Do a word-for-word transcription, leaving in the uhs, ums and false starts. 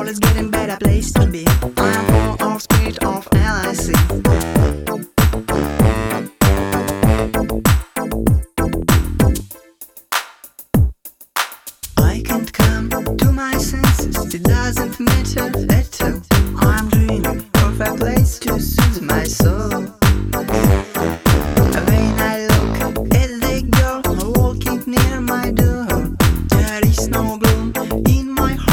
is getting better place to be. I'm full of spirit of L I C. I can't come to my senses, it doesn't matter at all. I'm dreaming of a place to soothe my soul. When I look at the girl walking near my door, there is no gloom in my heart.